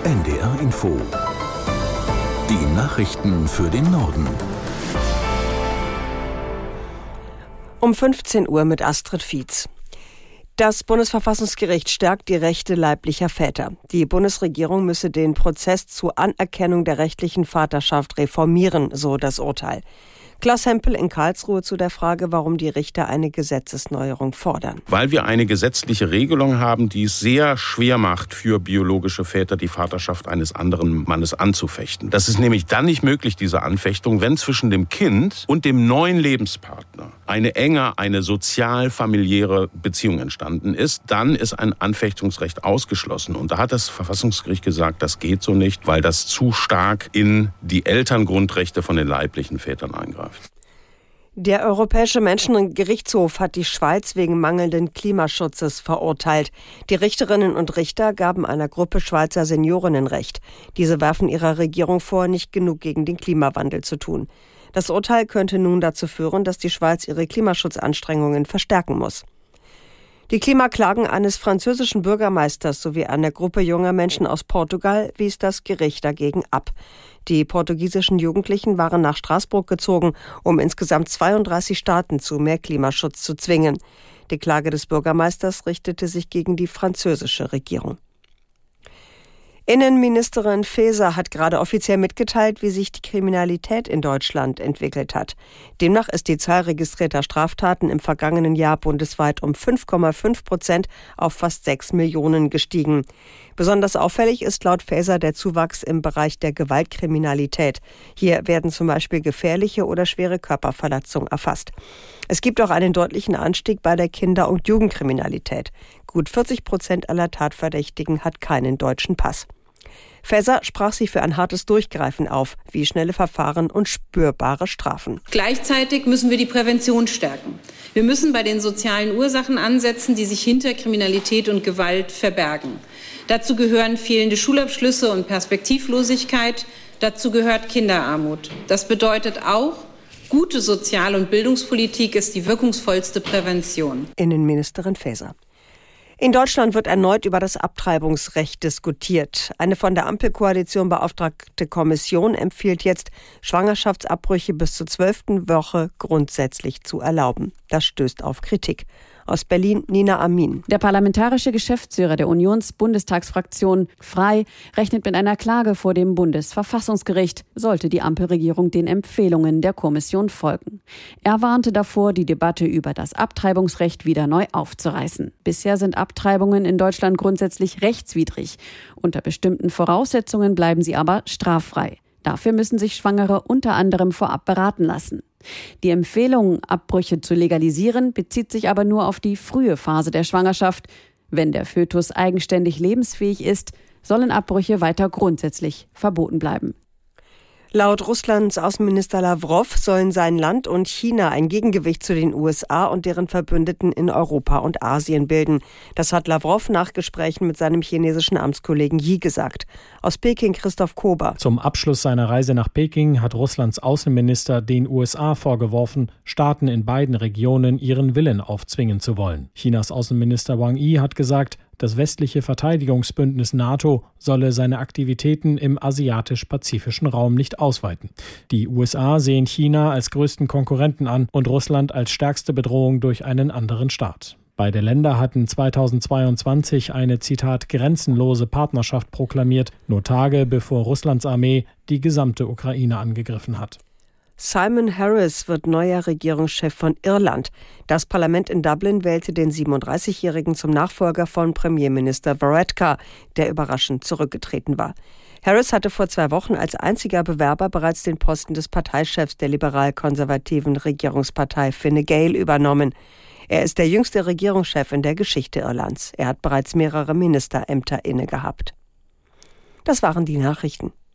NDR Info. Die Nachrichten für den Norden. Um 15 Uhr mit Astrid Fietz. Das Bundesverfassungsgericht stärkt die Rechte leiblicher Väter. Die Bundesregierung müsse den Prozess zur Anerkennung der rechtlichen Vaterschaft reformieren, so das Urteil. Klaus Hempel in Karlsruhe zu der Frage, warum die Richter eine Gesetzesneuerung fordern. Weil wir eine gesetzliche Regelung haben, die es sehr schwer macht, für biologische Väter die Vaterschaft eines anderen Mannes anzufechten. Das ist nämlich dann nicht möglich, diese Anfechtung, wenn zwischen dem Kind und dem neuen Lebenspartner eine enge, eine sozial-familiäre Beziehung entstanden ist. Dann ist ein Anfechtungsrecht ausgeschlossen. Und da hat das Verfassungsgericht gesagt, das geht so nicht, weil das zu stark in die Elterngrundrechte von den leiblichen Vätern eingreift. Der Europäische Menschengerichtshof hat die Schweiz wegen mangelnden Klimaschutzes verurteilt. Die Richterinnen und Richter gaben einer Gruppe Schweizer Seniorinnen Recht. Diese werfen ihrer Regierung vor, nicht genug gegen den Klimawandel zu tun. Das Urteil könnte nun dazu führen, dass die Schweiz ihre Klimaschutzanstrengungen verstärken muss. Die Klimaklagen eines französischen Bürgermeisters sowie einer Gruppe junger Menschen aus Portugal wies das Gericht dagegen ab. Die portugiesischen Jugendlichen waren nach Straßburg gezogen, um insgesamt 32 Staaten zu mehr Klimaschutz zu zwingen. Die Klage des Bürgermeisters richtete sich gegen die französische Regierung. Innenministerin Faeser hat gerade offiziell mitgeteilt, wie sich die Kriminalität in Deutschland entwickelt hat. Demnach ist die Zahl registrierter Straftaten im vergangenen Jahr bundesweit um 5,5% auf fast 6 Millionen gestiegen. Besonders auffällig ist laut Faeser der Zuwachs im Bereich der Gewaltkriminalität. Hier werden zum Beispiel gefährliche oder schwere Körperverletzungen erfasst. Es gibt auch einen deutlichen Anstieg bei der Kinder- und Jugendkriminalität. Gut 40% aller Tatverdächtigen hat keinen deutschen Pass. Faeser sprach sich für ein hartes Durchgreifen auf, wie schnelle Verfahren und spürbare Strafen. Gleichzeitig müssen wir die Prävention stärken. Wir müssen bei den sozialen Ursachen ansetzen, die sich hinter Kriminalität und Gewalt verbergen. Dazu gehören fehlende Schulabschlüsse und Perspektivlosigkeit. Dazu gehört Kinderarmut. Das bedeutet auch, gute Sozial- und Bildungspolitik ist die wirkungsvollste Prävention. Innenministerin Faeser. In Deutschland wird erneut über das Abtreibungsrecht diskutiert. Eine von der Ampelkoalition beauftragte Kommission empfiehlt jetzt, Schwangerschaftsabbrüche bis zur 12. Woche grundsätzlich zu erlauben. Das stößt auf Kritik. Aus Berlin, Nina Amin. Der parlamentarische Geschäftsführer der Unions-Bundestagsfraktion Frei rechnet mit einer Klage vor dem Bundesverfassungsgericht, sollte die Ampelregierung den Empfehlungen der Kommission folgen. Er warnte davor, die Debatte über das Abtreibungsrecht wieder neu aufzureißen. Bisher sind Abtreibungen in Deutschland grundsätzlich rechtswidrig. Unter bestimmten Voraussetzungen bleiben sie aber straffrei. Dafür müssen sich Schwangere unter anderem vorab beraten lassen. Die Empfehlung, Abbrüche zu legalisieren, bezieht sich aber nur auf die frühe Phase der Schwangerschaft. Wenn der Fötus eigenständig lebensfähig ist, sollen Abbrüche weiter grundsätzlich verboten bleiben. Laut Russlands Außenminister Lawrow sollen sein Land und China ein Gegengewicht zu den USA und deren Verbündeten in Europa und Asien bilden. Das hat Lawrow nach Gesprächen mit seinem chinesischen Amtskollegen Yi gesagt. Aus Peking Christoph Kober. Zum Abschluss seiner Reise nach Peking hat Russlands Außenminister den USA vorgeworfen, Staaten in beiden Regionen ihren Willen aufzwingen zu wollen. Chinas Außenminister Wang Yi hat gesagt, das westliche Verteidigungsbündnis NATO solle seine Aktivitäten im asiatisch-pazifischen Raum nicht ausweiten. Die USA sehen China als größten Konkurrenten an und Russland als stärkste Bedrohung durch einen anderen Staat. Beide Länder hatten 2022 eine, Zitat, grenzenlose Partnerschaft proklamiert, nur Tage bevor Russlands Armee die gesamte Ukraine angegriffen hat. Simon Harris wird neuer Regierungschef von Irland. Das Parlament in Dublin wählte den 37-Jährigen zum Nachfolger von Premierminister Varadkar, der überraschend zurückgetreten war. Harris hatte vor 2 Wochen als einziger Bewerber bereits den Posten des Parteichefs der liberal-konservativen Regierungspartei Fine Gael übernommen. Er ist der jüngste Regierungschef in der Geschichte Irlands. Er hat bereits mehrere Ministerämter innegehabt. Das waren die Nachrichten.